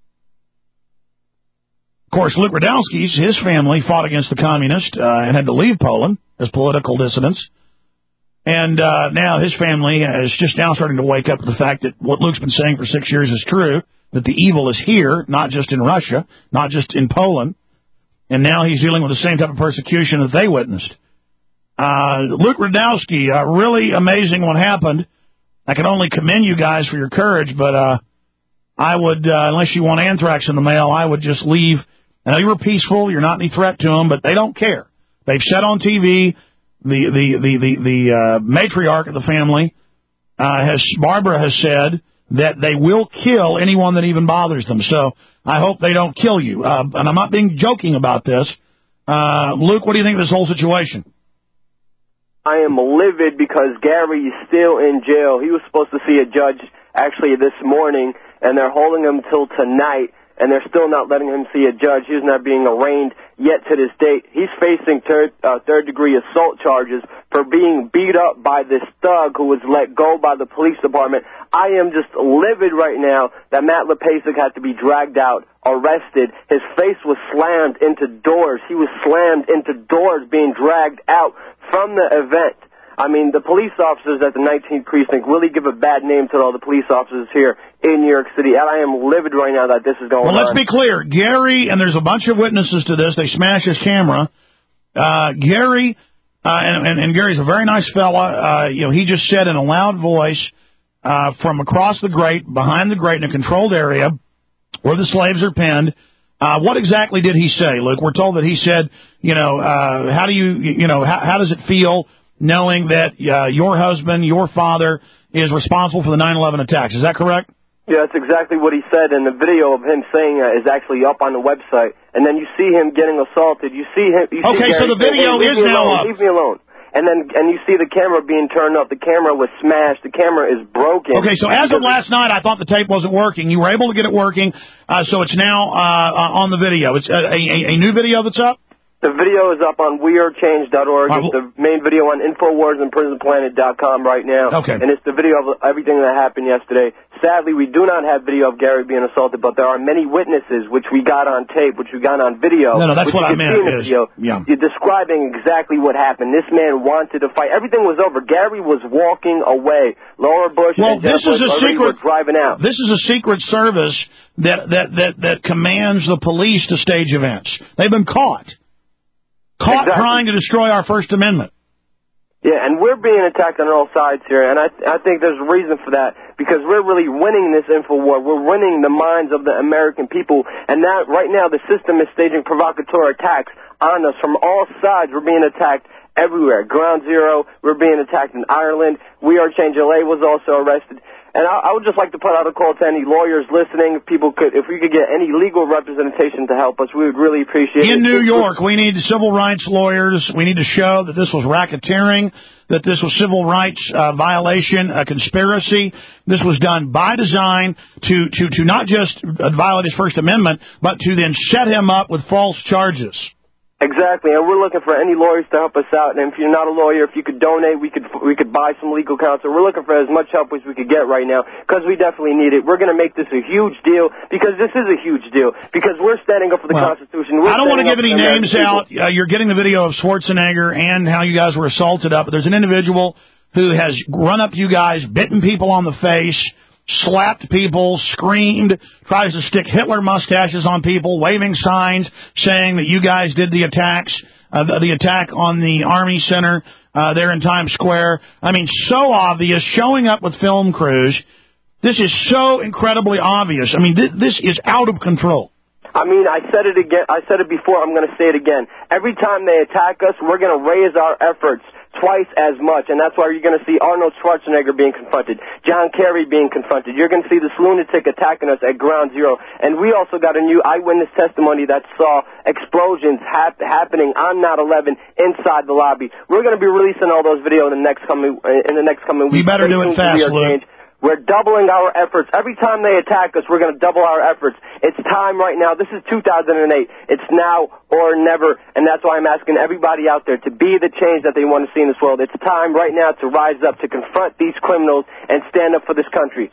Of course, Luke Rudkowski's, his family fought against the communists and had to leave Poland as political dissidents. And now his family is just now starting to wake up to the fact that what Luke's been saying for 6 years is true, that the evil is here, not just in Russia, not just in Poland. And now he's dealing with the same type of persecution that they witnessed. Luke Rudkowski, really amazing what happened. I can only commend you guys for your courage, but I would, unless you want anthrax in the mail, I would just leave. I know you were peaceful, you're not any threat to them, but they don't care. They've said on TV, the matriarch of the family, Barbara has said that they will kill anyone that even bothers them. So I hope they don't kill you. And I'm not being joking about this. Luke, what do you think of this whole situation? I am livid because Gary is still in jail. He was supposed to see a judge actually this morning, and they're holding him till tonight, and they're still not letting him see a judge. He's not being arraigned yet to this date. He's facing third-degree assault charges for being beat up by this thug who was let go by the police department. I am just livid right now that Matt Lepasic had to be dragged out, arrested. His face was slammed into doors. He was slammed into doors being dragged out from the event. I mean, the police officers at the 19th Precinct really give a bad name to all the police officers here in New York City, and I am livid right now that this is going on. Well, let's be clear. Gary, and there's a bunch of witnesses to this, they smashed his camera. Gary, and Gary's a very nice fella. He just said in a loud voice from across the grate, behind the grate in a controlled area where the slaves are penned, what exactly did he say, Luke? We're told that he said, how does it feel knowing that your husband, your father, is responsible for the 9/11 attacks? Is that correct? Yeah, that's exactly what he said, and the video of him saying is actually up on the website. And then you see him getting assaulted. You see him. Okay, so the video is now up. Leave me alone. And you see the camera being turned up. The camera was smashed. The camera is broken. Okay, so as of last night, I thought the tape wasn't working. You were able to get it working, so it's now on the video. It's a new video that's up? The video is up on wearechange.org. It's the main video on Infowars and PrisonPlanet.com right now. Okay. And it's the video of everything that happened yesterday. Sadly, we do not have video of Gary being assaulted, but there are many witnesses, which we got on tape, which we got on video. No, that's what I meant. Video. Yeah. You're describing exactly what happened. This man wanted to fight. Everything was over. Gary was walking away. Laura Bush and this is a secret. Were driving out. This is a secret service that commands the police to stage events. They've been caught trying to destroy our First Amendment. Yeah, and we're being attacked on all sides here, and I think there's a reason for that, because we're really winning this info war. We're winning the minds of the American people, and that right now the system is staging provocateur attacks on us from all sides. We're being attacked everywhere. Ground Zero, we're being attacked in Ireland. We Are Change LA was also arrested. And I would just like to put out a call to any lawyers listening. If we could get any legal representation to help us, we would really appreciate it. In New York, we need civil rights lawyers. We need to show that this was racketeering, that this was civil rights violation, a conspiracy. This was done by design to not just violate his First Amendment, but to then set him up with false charges. Exactly, and we're looking for any lawyers to help us out. And if you're not a lawyer, if you could donate, we could buy some legal counsel. We're looking for as much help as we could get right now, because we definitely need it. We're going to make this a huge deal, because this is a huge deal, because we're standing up for the Constitution. I don't want to give any names out. You're getting the video of Schwarzenegger and how you guys were assaulted up. But there's an individual who has run up to you guys, bitten people on the face, slapped people, screamed, tries to stick Hitler mustaches on people, waving signs saying that you guys did the attacks, the attack on the Army Center there in Times Square. I mean, so obvious, showing up with film crews. This is so incredibly obvious. I mean, this is out of control. I mean, I said it again. I said it before. I'm going to say it again. Every time they attack us, we're going to raise our efforts twice as much, and that's why you're going to see Arnold Schwarzenegger being confronted, John Kerry being confronted. You're going to see this lunatic attacking us at Ground Zero. And we also got a new eyewitness testimony that saw explosions happening on 9/11 inside the lobby. We're going to be releasing all those videos in the next coming weeks. You better do it fast, Luke. We're doubling our efforts. Every time they attack us, we're going to double our efforts. It's time right now. This is 2008. It's now or never, and that's why I'm asking everybody out there to be the change that they want to see in this world. It's time right now to rise up, to confront these criminals, and stand up for this country.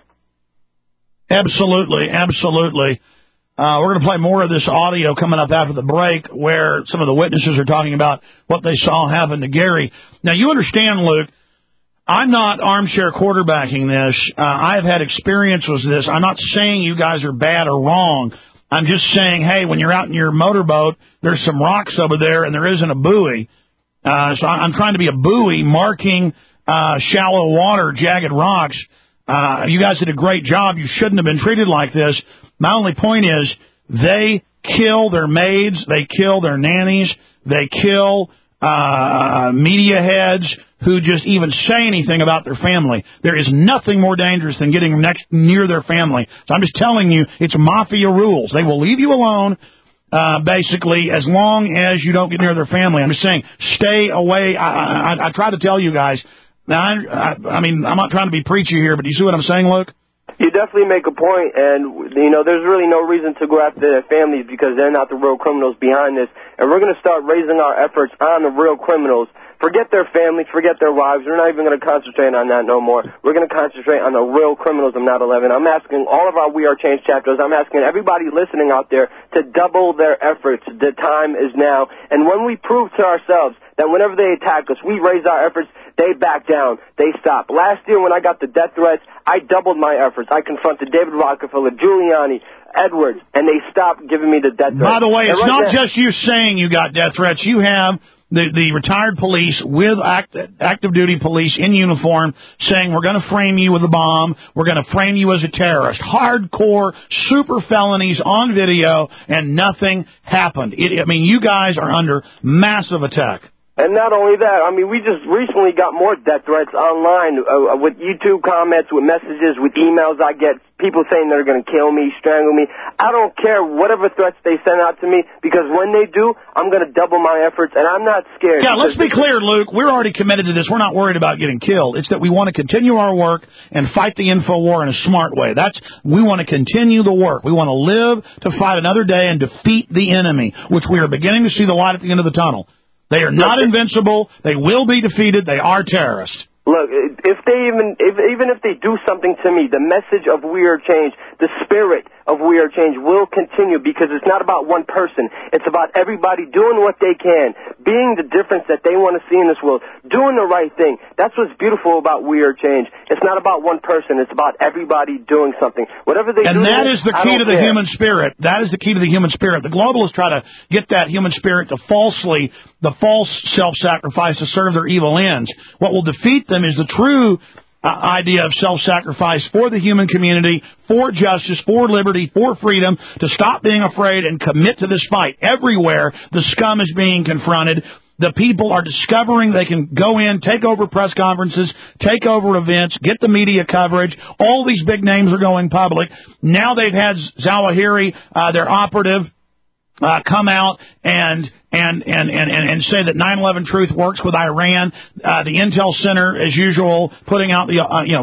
Absolutely, absolutely. We're going to play more of this audio coming up after the break, where some of the witnesses are talking about what they saw happen to Gary. Now, you understand, Luke, I'm not armchair quarterbacking this. I have had experience with this. I'm not saying you guys are bad or wrong. I'm just saying, hey, when you're out in your motorboat, there's some rocks over there, and there isn't a buoy. So I'm trying to be a buoy marking shallow water, jagged rocks. You guys did a great job. You shouldn't have been treated like this. My only point is they kill their maids. They kill their nannies. They kill media heads who just even say anything about their family. There is nothing more dangerous than getting near their family. So I'm just telling you, it's mafia rules. They will leave you alone. basically, as long as you don't get near their family. I'm just saying, stay away. I try to tell you guys. Now, I mean, I'm not trying to be preachy here, but do you see what I'm saying, Luke? You definitely make a point, and, there's really no reason to go after their families because they're not the real criminals behind this. And we're going to start raising our efforts on the real criminals. Forget their families, forget their wives. We're not even going to concentrate on that no more. We're going to concentrate on the real criminals of 9/11. I'm asking all of our We Are Change chapters, I'm asking everybody listening out there to double their efforts. The time is now. And when we prove to ourselves that whenever they attack us, we raise our efforts, they back down, they stop. Last year when I got the death threats, I doubled my efforts. I confronted David Rockefeller, Giuliani, Edwards, and they stopped giving me the death threats. By the way, it's not just you saying you got death threats. You have the retired police with active duty police in uniform saying we're going to frame you with a bomb, we're going to frame you as a terrorist. Hardcore, super felonies on video, and nothing happened. You guys are under massive attack. And not only that, we just recently got more death threats online with YouTube comments, with messages, with emails I get, people saying they're going to kill me, strangle me. I don't care whatever threats they send out to me, because when they do, I'm going to double my efforts, and I'm not scared. Yeah, let's be clear, Luke. We're already committed to this. We're not worried about getting killed. It's that we want to continue our work and fight the info war in a smart way. We want to continue the work. We want to live to fight another day and defeat the enemy, which we are beginning to see the light at the end of the tunnel. They are not invincible. They will be defeated. They are terrorists. Look, even if they do something to me, the message of We Are Change, the spirit of We Are Change will continue, because it's not about one person. It's about everybody doing what they can, being the difference that they want to see in this world, doing the right thing. That's what's beautiful about We Are Change. It's not about one person. It's about everybody doing something. Whatever they do. And that is the key to the human spirit. That is the key to the human spirit. The globalists try to get that human spirit to the false self-sacrifice to serve their evil ends. What will defeat them is the true idea of self-sacrifice for the human community, for justice, for liberty, for freedom, to stop being afraid and commit to this fight. Everywhere the scum is being confronted, the people are discovering they can go in, take over press conferences, take over events, get the media coverage. All these big names are going public. Now they've had Zawahiri, their operative, come out and say that 9/11 Truth works with Iran. The Intel Center, as usual, pointing out the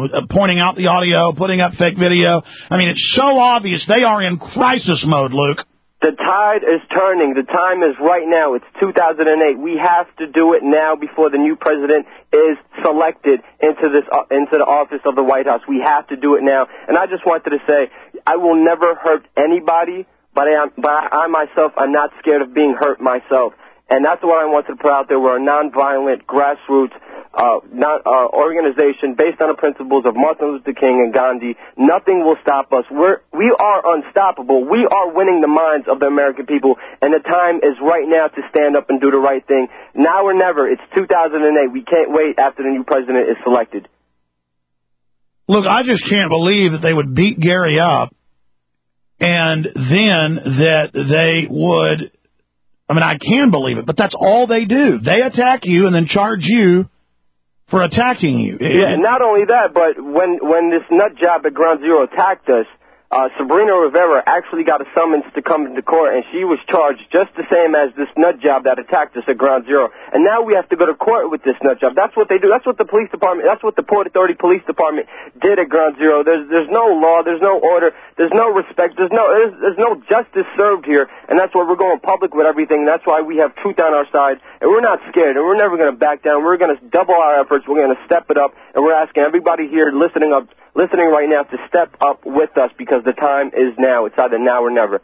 audio, putting up fake video. It's so obvious they are in crisis mode, Luke. The tide is turning. The time is right now. It's 2008. We have to do it now before the new president is selected into the office of the White House. We have to do it now. And I just wanted to say, I will never hurt anybody, but I myself am not scared of being hurt myself. And that's what I wanted to put out there. We're a nonviolent, grassroots organization based on the principles of Martin Luther King and Gandhi. Nothing will stop us. We are unstoppable. We are winning the minds of the American people, and the time is right now to stand up and do the right thing. Now or never. It's 2008. We can't wait after the new president is selected. Look, I just can't believe that they would beat Gary up and then that they would... I can believe it, but that's all they do. They attack you and then charge you for attacking you. Yeah, not only that, but when this nut job at Ground Zero attacked us, Sabrina Rivera actually got a summons to come into court, and she was charged just the same as this nut job that attacked us at Ground Zero. And now we have to go to court with this nut job. That's what they do. That's what the police department, that's what the Port Authority Police Department did at Ground Zero. There's no law, there's no order, there's no respect, there's no justice served here, and that's why we're going public with everything. That's why we have truth on our side, and we're not scared, and we're never going to back down. We're going to double our efforts. We're going to step it up, and we're asking everybody here listening right now to step up with us, because the time is now. It's either now or never.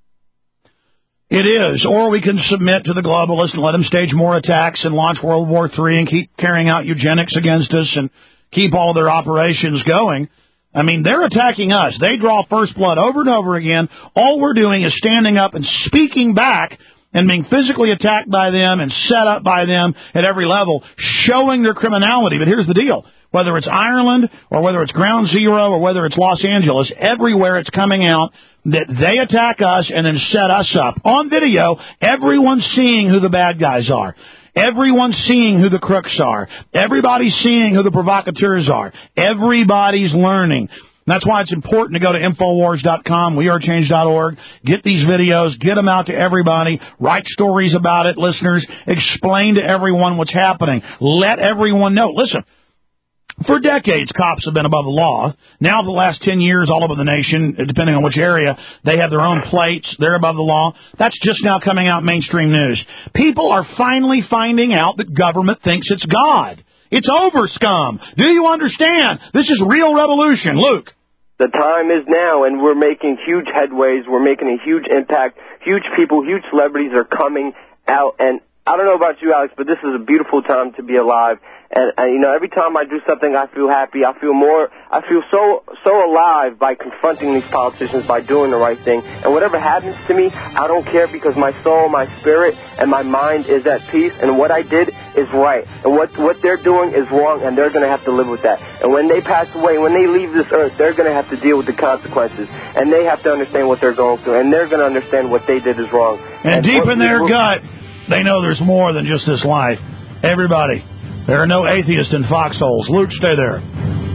It is. Or we can submit to the globalists and let them stage more attacks and launch World War III and keep carrying out eugenics against us and keep all their operations going. They're attacking us. They draw first blood over and over again. All we're doing is standing up and speaking back and being physically attacked by them and set up by them at every level, showing their criminality. But here's the deal. Whether it's Ireland or whether it's Ground Zero or whether it's Los Angeles, everywhere it's coming out that they attack us and then set us up. On video, everyone's seeing who the bad guys are. Everyone's seeing who the crooks are. Everybody's seeing who the provocateurs are. Everybody's learning. That's why it's important to go to Infowars.com, wearechange.org, get these videos, get them out to everybody, write stories about it, listeners, explain to everyone what's happening. Let everyone know. Listen, for decades, cops have been above the law. Now, the last 10 years, all over the nation, depending on which area, they have their own plates. They're above the law. That's just now coming out in mainstream news. People are finally finding out that government thinks it's God. It's over, scum. Do you understand? This is real revolution. Luke. The time is now, and we're making huge headways. We're making a huge impact. Huge people, huge celebrities are coming out. And I don't know about you, Alex, but this is a beautiful time to be alive. And you know, every time I do something, I feel happy. I feel so alive by confronting these politicians, by doing the right thing. And whatever happens to me, I don't care, because my soul, my spirit, and my mind is at peace. And what I did is right. And what they're doing is wrong, and they're going to have to live with that. And when they pass away, when they leave this earth, they're going to have to deal with the consequences. And they have to understand what they're going through. And they're going to understand what they did is wrong. And deep in their gut, they know there's more than just this life. Everybody. There are no atheists in foxholes. Luke, stay there.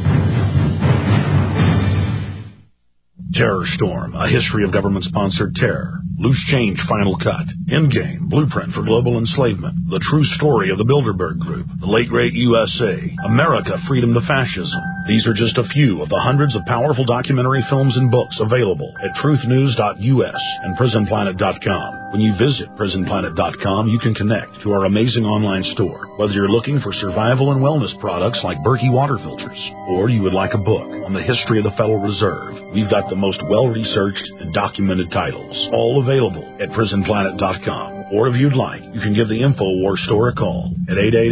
Terror Storm, a history of government-sponsored terror. Loose Change Final Cut. Endgame, Blueprint for Global Enslavement. The True Story of the Bilderberg Group. The Late Great USA. America, Freedom to Fascism. These are just a few of the hundreds of powerful documentary films and books available at truthnews.us and prisonplanet.com. When you visit prisonplanet.com, you can connect to our amazing online store. Whether you're looking for survival and wellness products like Berkey water filters, or you would like a book on the history of the Federal Reserve, we've got the most well-researched and documented titles, all available at prisonplanet.com. Or if you'd like, you can give the InfoWars store a call at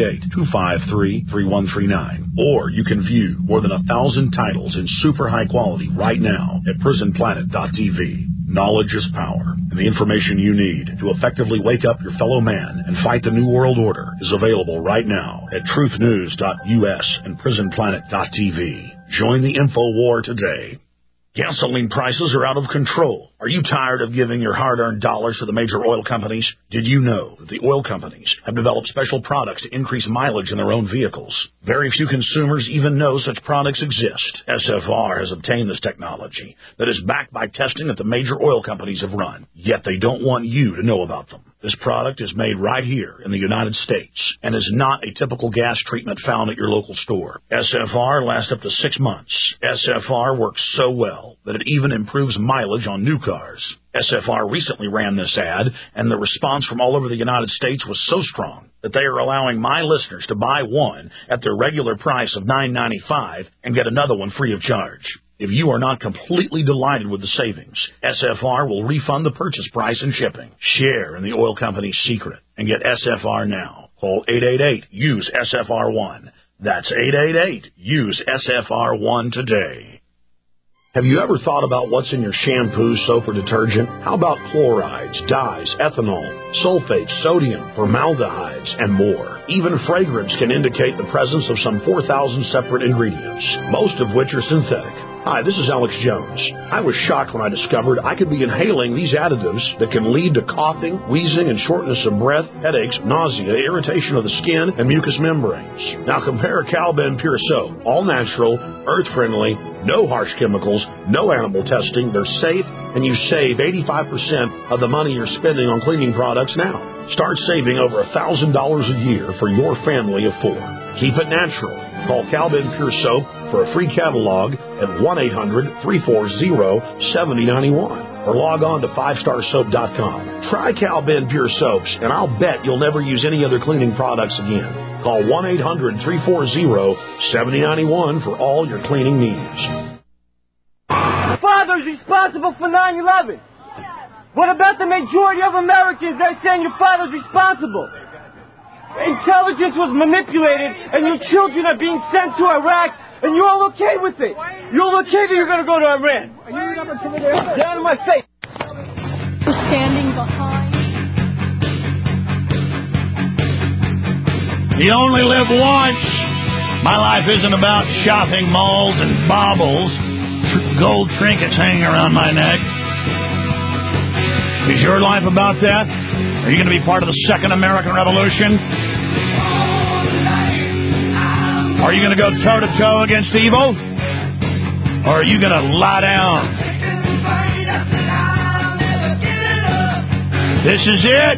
888-253-3139. Or you can view more than 1,000 titles in super high quality right now at prisonplanet.tv. Knowledge is power, and the information you need to effectively wake up your fellow man and fight the New World Order is available right now at truthnews.us and prisonplanet.tv. Join the InfoWar today. Gasoline prices are out of control. Are you tired of giving your hard-earned dollars to the major oil companies? Did you know that the oil companies have developed special products to increase mileage in their own vehicles? Very few consumers even know such products exist. SFR has obtained this technology that is backed by testing that the major oil companies have run, yet they don't want you to know about them. This product is made right here in the United States and is not a typical gas treatment found at your local store. SFR lasts up to 6 months. SFR works so well that it even improves mileage on new cars. SFR recently ran this ad, and the response from all over the United States was so strong that they are allowing my listeners to buy one at their regular price of $9.95 and get another one free of charge. If you are not completely delighted with the savings, SFR will refund the purchase price and shipping. Share in the oil company's secret and get SFR now. Call 888-USE-SFR1. That's 888-USE-SFR1 today. Have you ever thought about what's in your shampoo, soap, or detergent? How about chlorides, dyes, ethanol, sulfates, sodium, formaldehydes, and more? Even fragrance can indicate the presence of some 4,000 separate ingredients, most of which are synthetic. Hi, this is Alex Jones. I was shocked when I discovered I could be inhaling these additives that can lead to coughing, wheezing, and shortness of breath, headaches, nausea, irritation of the skin, and mucous membranes. Now compare Calben Pure Soap, all natural, earth-friendly, no harsh chemicals, no animal testing. They're safe, and you save 85% of the money you're spending on cleaning products now. Start saving over $1,000 a year for your family of 4. Keep it natural. Call Calben Pure Soap for a free catalog at 1-800-340-7091 or log on to 5starsoap.com. Try Calben Pure Soaps, and I'll bet you'll never use any other cleaning products again. Call 1-800-340-7091 for all your cleaning needs. The father's responsible for 9/11. What about the majority of Americans that are saying your father's responsible? Intelligence was manipulated, and your children are being sent to Iraq, and you're all okay with it. You're all okay that you're going to go to Iran. Get out of my face. Standing behind. You only live once. My life isn't about shopping malls and baubles, gold trinkets hanging around my neck. Is your life about that? Are you going to be part of the Second American Revolution? Are you going to go toe-to-toe against evil? Or are you going to lie down? This is it.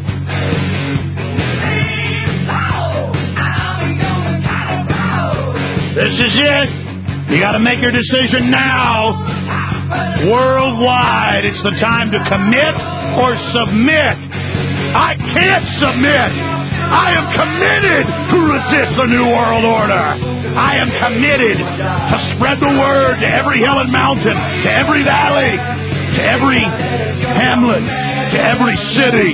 This is it. You got to make your decision now. Worldwide, it's the time to commit or submit. I can't submit. I am committed to resist the New World Order. I am committed to spread the word to every hill and mountain, to every valley, to every hamlet, to every city,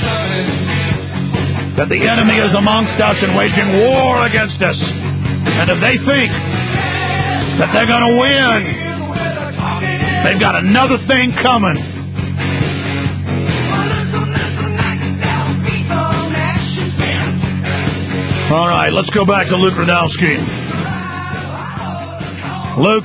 that the enemy is amongst us and waging war against us. And if they think that they're going to win, they've got another thing coming. All right, let's go back to Luke Rudowski. Luke,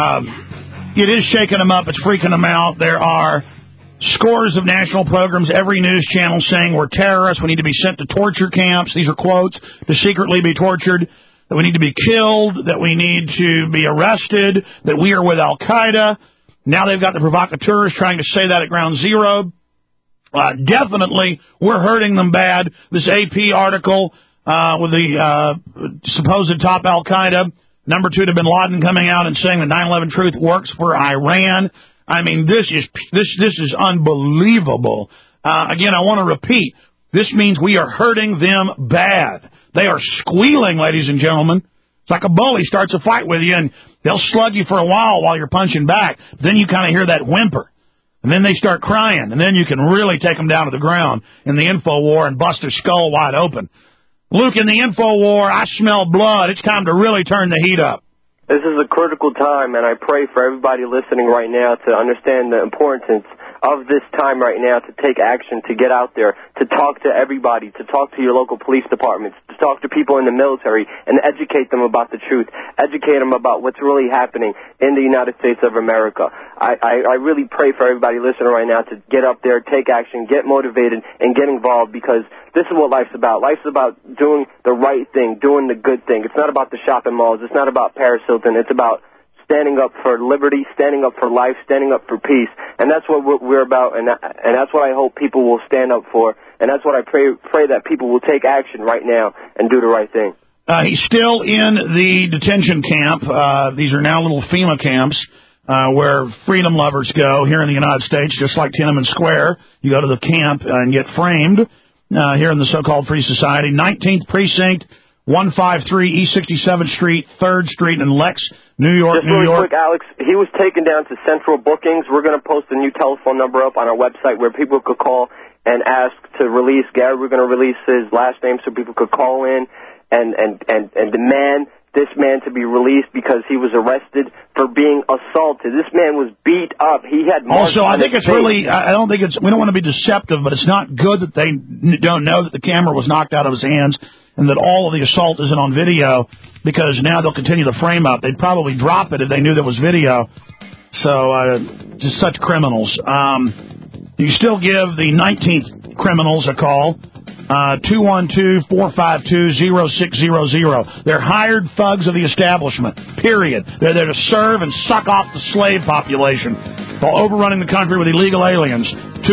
it is shaking them up. It's freaking them out. There are scores of national programs, every news channel saying we're terrorists, we need to be sent to torture camps. These are quotes, to secretly be tortured, that we need to be killed, that we need to be arrested, that we are with Al-Qaeda. Now they've got the provocateurs trying to say that at ground zero. Definitely, we're hurting them bad. This AP article with the supposed top Al-Qaeda, number 2 to bin Laden, coming out and saying the 9/11 truth works for Iran. I mean, this is unbelievable. Again, I want to repeat, this means we are hurting them bad. They are squealing, ladies and gentlemen. It's like a bully starts a fight with you, and they'll slug you for a while you're punching back. Then you kind of hear that whimper. And then they start crying, and then you can really take them down to the ground in the info war and bust their skull wide open. Luke, in the info war, I smell blood. It's time to really turn the heat up. This is a critical time, and I pray for everybody listening right now to understand the importance of this time right now, to take action, to get out there, to talk to everybody, to talk to your local police departments, to talk to people in the military and educate them about the truth, educate them about what's really happening in the United States of America. I really pray for everybody listening right now to get up there, take action, get motivated, and get involved, because this is what life's about. Life's about doing the right thing, doing the good thing. It's not about the shopping malls. It's not about Paris Hilton. It's about standing up for liberty, standing up for life, standing up for peace. And that's what we're about, and that's what I hope people will stand up for. And that's what I pray that people will take action right now and do the right thing. He's still in the detention camp. These are now little FEMA camps where freedom lovers go here in the United States, just like Tiananmen Square. You go to the camp and get framed here in the so-called Free Society. 19th Precinct, 153 East 67th Street, 3rd Street in Lex, New York, Just really quick, Alex, he was taken down to Central Bookings. We're going to post a new telephone number up on our website where people could call and ask to release Gary. We're going to release his last name so people could call in and demand this man to be released because he was arrested for being assaulted. This man was beat up. He had marks also, I on think his it's face. really, I don't think it's, we don't want to be deceptive, but it's not good that they don't know that the camera was knocked out of his hands and that all of the assault isn't on video, because now they'll continue the frame up. They'd probably drop it if they knew there was video. So, just such criminals. You still give the 19th criminals a call, 212-452-0600. They're hired thugs of the establishment, period. They're there to serve and suck off the slave population while overrunning the country with illegal aliens.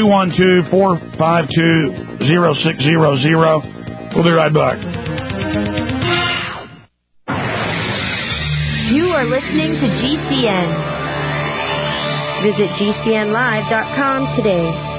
212-452-0600. We'll be right back. You are listening to GCN. Visit GCNlive.com today.